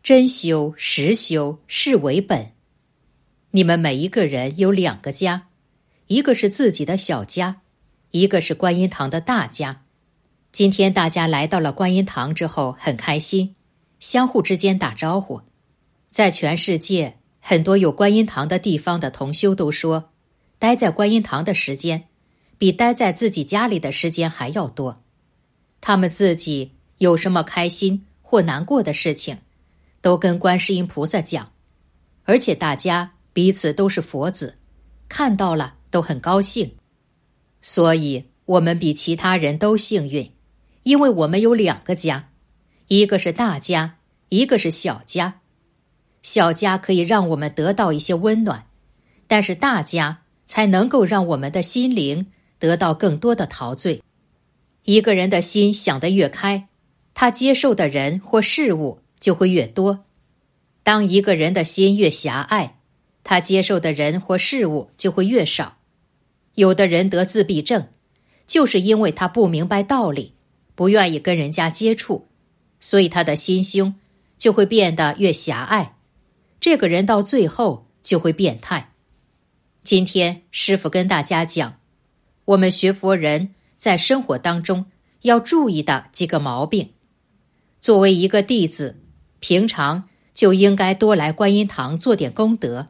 真修实修是为本。你们每一个人有2个家，一个是自己的小家，一个是观音堂的大家。今天大家来到了观音堂之后很开心，相互之间打招呼。在全世界很多有观音堂的地方的同修都说，待在观音堂的时间比待在自己家里的时间还要多。他们自己有什么开心或难过的事情，都跟观世音菩萨讲，而且大家彼此都是佛子，看到了都很高兴。所以我们比其他人都幸运，因为我们有2个家，一个是大家，一个是小家。小家可以让我们得到一些温暖，但是大家才能够让我们的心灵得到更多的陶醉。一个人的心想得越开，他接受的人或事物就会越多。当一个人的心越狭隘，他接受的人或事物就会越少。有的人得自闭症，就是因为他不明白道理，不愿意跟人家接触，所以他的心胸就会变得越狭隘。这个人到最后就会变态。今天师父跟大家讲，我们学佛人在生活当中要注意的几个毛病。作为一个弟子，平常就应该多来观音堂做点功德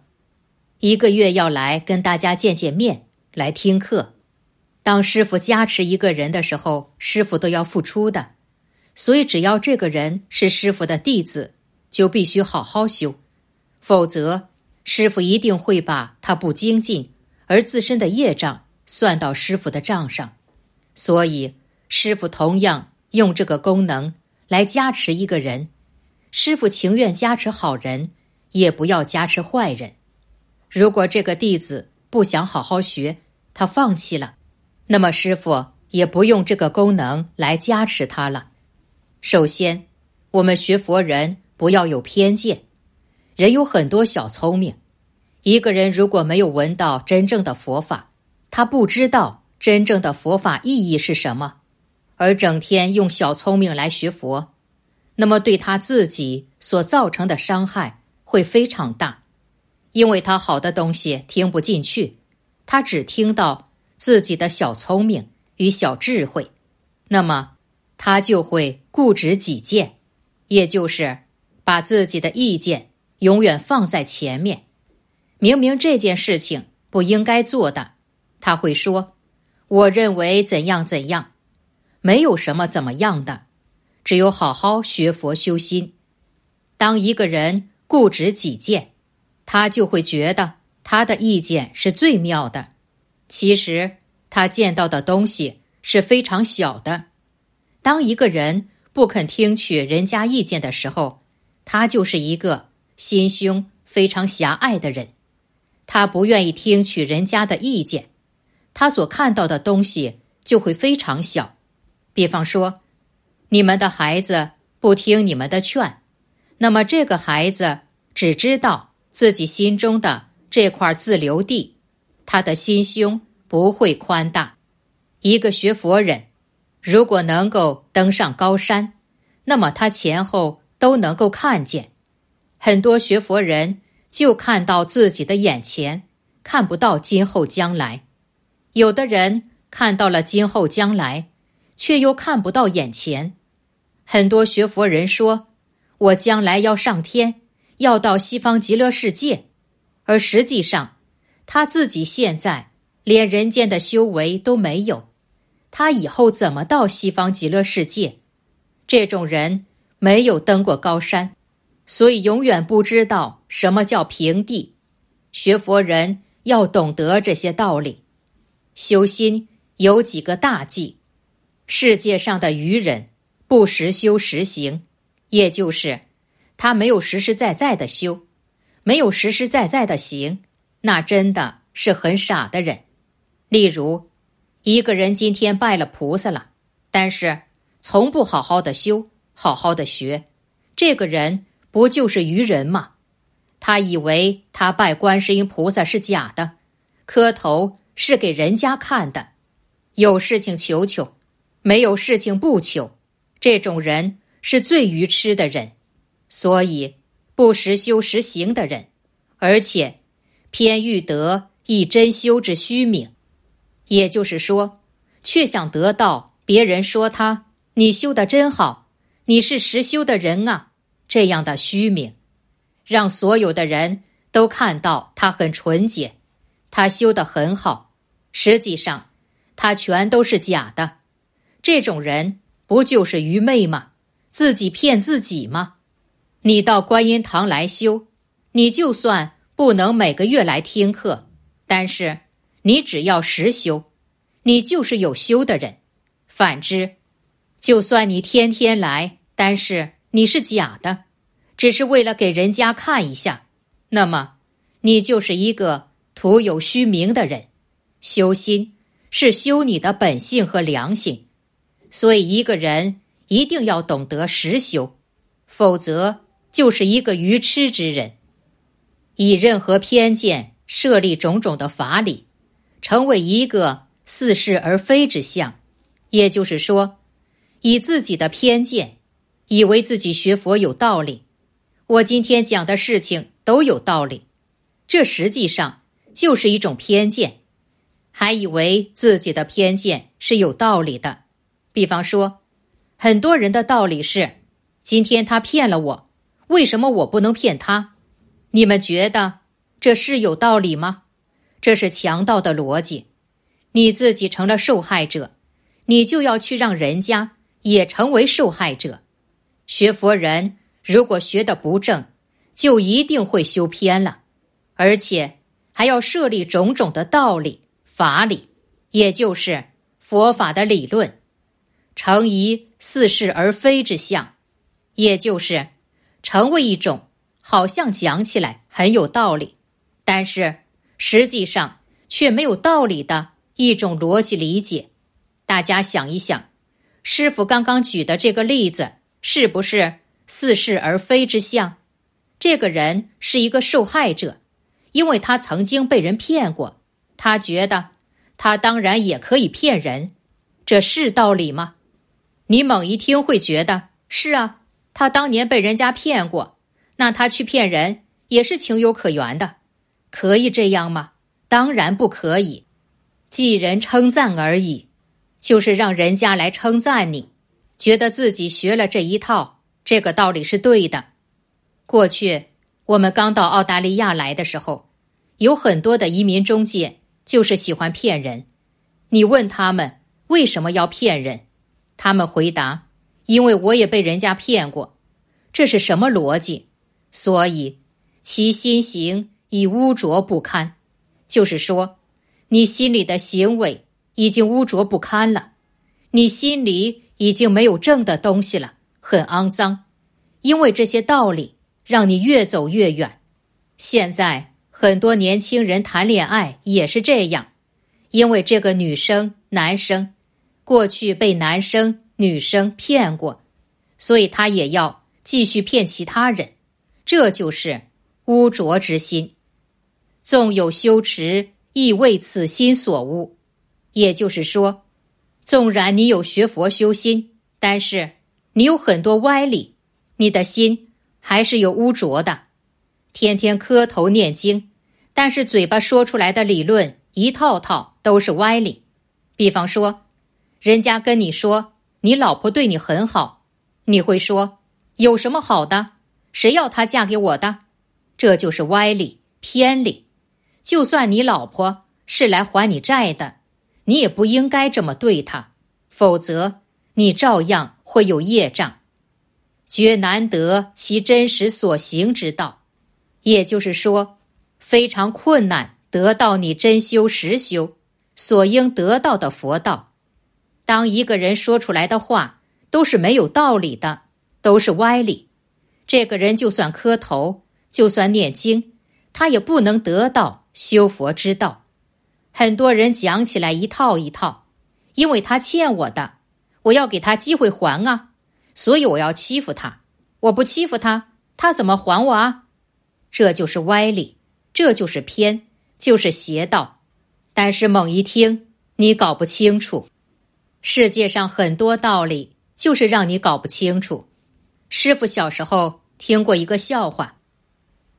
，1个月要来跟大家见见面，来听课。当师父加持一个人的时候，师父都要付出的，所以只要这个人是师父的弟子，就必须好好修，否则师父一定会把他不精进而自身的业障算到师父的账上。所以师父同样用这个功能来加持一个人，师父情愿加持好人，也不要加持坏人。如果这个弟子不想好好学，他放弃了，那么师父也不用这个功能来加持他了。首先，我们学佛人不要有偏见。人有很多小聪明，一个人如果没有闻到真正的佛法，他不知道真正的佛法意义是什么，而整天用小聪明来学佛，那么对他自己所造成的伤害会非常大。因为他好的东西听不进去，他只听到自己的小聪明与小智慧，那么他就会固执己见，也就是把自己的意见永远放在前面。明明这件事情不应该做的，他会说，我认为怎样怎样。没有什么怎么样的，只有好好学佛修心。当一个人固执己见，他就会觉得他的意见是最妙的，其实他见到的东西是非常小的。当一个人不肯听取人家意见的时候，他就是一个心胸非常狭隘的人。他不愿意听取人家的意见，他所看到的东西就会非常小。比方说，你们的孩子不听你们的劝，那么这个孩子只知道自己心中的这块自留地，他的心胸不会宽大。一个学佛人如果能够登上高山，那么他前后都能够看见。很多学佛人就看到自己的眼前，看不到今后将来。有的人看到了今后将来，却又看不到眼前。很多学佛人说，我将来要上天，要到西方极乐世界，而实际上他自己现在连人间的修为都没有，他以后怎么到西方极乐世界？这种人没有登过高山，所以永远不知道什么叫平地。学佛人要懂得这些道理。修心有几个大忌，世界上的愚人不实修实行，也就是他没有实实在在的修，没有实实在在的行，那真的是很傻的人。例如，一个人今天拜了菩萨了，但是从不好好的修，好好的学，这个人不就是愚人吗？他以为他拜观世音菩萨是假的，磕头是给人家看的，有事情求求，没有事情不求，这种人是最愚痴的人。所以不实修实行的人，而且偏欲得一真修之虚名，也就是说，却想得到别人说他你修得真好，你是实修的人啊，这样的虚名，让所有的人都看到他很纯洁，他修得很好，实际上他全都是假的。这种人不就是愚昧吗？自己骗自己吗？你到观音堂来修，你就算不能每个月来听课，但是你只要实修，你就是有修的人。反之，就算你天天来，但是你是假的，只是为了给人家看一下，那么你就是一个徒有虚名的人。修心是修你的本性和良心，所以一个人一定要懂得实修，否则就是一个愚痴之人，以任何偏见设立种种的法理，成为一个似是而非之相。也就是说，以自己的偏见，以为自己学佛有道理，我今天讲的事情都有道理，这实际上就是一种偏见，还以为自己的偏见是有道理的。比方说，很多人的道理是，今天他骗了我，为什么我不能骗他？你们觉得这是有道理吗？这是强盗的逻辑。你自己成了受害者，你就要去让人家也成为受害者。学佛人如果学得不正，就一定会修偏了，而且还要设立种种的道理、法理，也就是佛法的理论，成一似是而非之相，也就是成为一种好像讲起来很有道理，但是实际上却没有道理的一种逻辑理解。大家想一想，师父刚刚举的这个例子是不是似是而非之相？这个人是一个受害者，因为他曾经被人骗过，他觉得他当然也可以骗人，这是道理吗？你猛一听会觉得，是啊，他当年被人家骗过，那他去骗人也是情有可原的。可以这样吗？当然不可以。记人称赞而已，就是让人家来称赞你，觉得自己学了这一套，这个道理是对的。过去我们刚到澳大利亚来的时候，有很多的移民中介就是喜欢骗人。你问他们为什么要骗人，他们回答，因为我也被人家骗过。这是什么逻辑？所以其心行已污浊不堪，就是说你心里的行为已经污浊不堪了，你心里已经没有正的东西了，很肮脏，因为这些道理让你越走越远。现在很多年轻人谈恋爱也是这样，因为这个女生、男生过去被男生、女生骗过，所以他也要继续骗其他人，这就是污浊之心。纵有修持，亦为此心所污。也就是说，纵然你有学佛修心，但是你有很多歪理，你的心还是有污浊的。天天磕头念经，但是嘴巴说出来的理论一套套都是歪理。比方说，人家跟你说你老婆对你很好，你会说有什么好的？谁要她嫁给我的？这就是歪理、偏理。就算你老婆是来还你债的，你也不应该这么对她，否则你照样会有业障。绝难得其真实所行之道，也就是说，非常困难得到你真修实修所应得到的佛道。当一个人说出来的话都是没有道理的，都是歪理，这个人就算磕头，就算念经，他也不能得到修佛之道。很多人讲起来一套一套，因为他欠我的，我要给他机会还啊，所以我要欺负他，我不欺负他，他怎么还我啊？这就是歪理，这就是偏，就是邪道。但是猛一听，你搞不清楚。世界上很多道理就是让你搞不清楚。师父小时候听过一个笑话，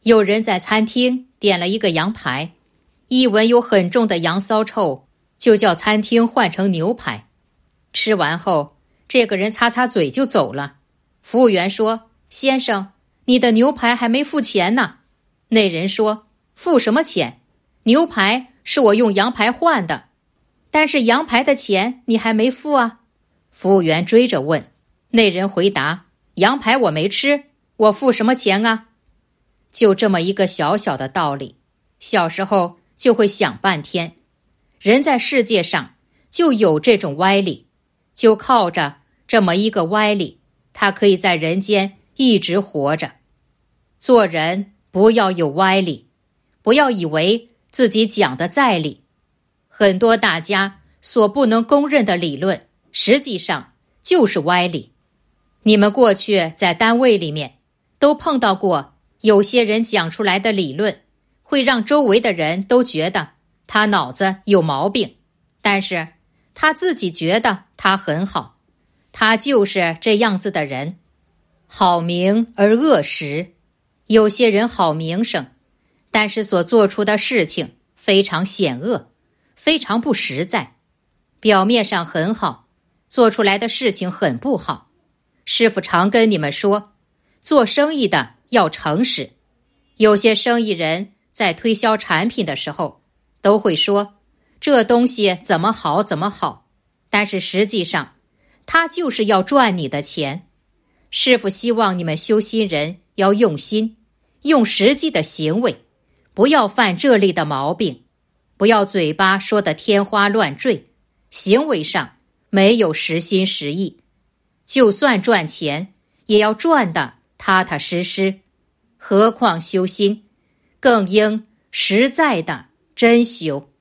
有人在餐厅点了一个羊排，一闻有很重的羊骚臭，就叫餐厅换成牛排。吃完后，这个人擦擦嘴就走了。服务员说：先生，你的牛排还没付钱呢。那人说：付什么钱？牛排是我用羊排换的，但是羊排的钱你还没付啊。服务员追着问，那人回答：羊排我没吃，我付什么钱啊？就这么一个小小的道理，小时候就会想半天。人在世界上就有这种歪理，就靠着这么一个歪理，他可以在人间一直活着。做人不要有歪理，不要以为自己讲的在理。很多大家所不能公认的理论，实际上就是歪理。你们过去在单位里面都碰到过，有些人讲出来的理论会让周围的人都觉得他脑子有毛病，但是他自己觉得他很好，他就是这样子的人。好名而恶实，有些人好名声，但是所做出的事情非常险恶，非常不实在，表面上很好，做出来的事情很不好。师父常跟你们说，做生意的要诚实。有些生意人在推销产品的时候都会说这东西怎么好怎么好，但是实际上他就是要赚你的钱。师父希望你们修心人要用心，用实际的行为，不要犯这类的毛病，不要嘴巴说得天花乱坠，行为上没有实心实意。就算赚钱，也要赚得踏踏实实。何况修心，更应实在的真修。